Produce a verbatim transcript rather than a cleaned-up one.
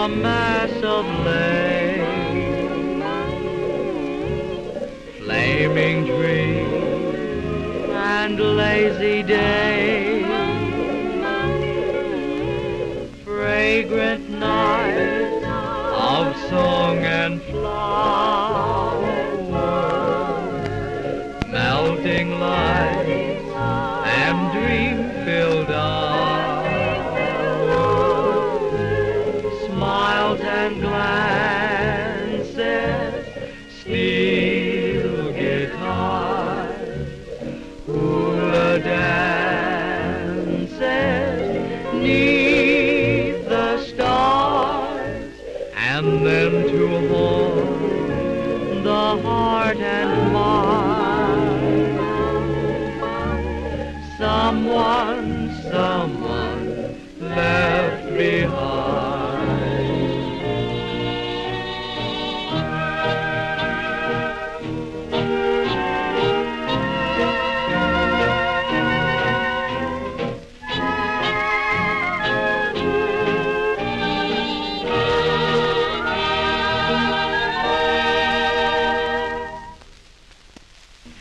mass of lake, flaming dream and lazy day, fragrant night of song and flowers, melting lights and dream-filled hours, smiles and glances, steel guitars, hula dances 'neath the stars, and then to hold the heart and mind someone, someone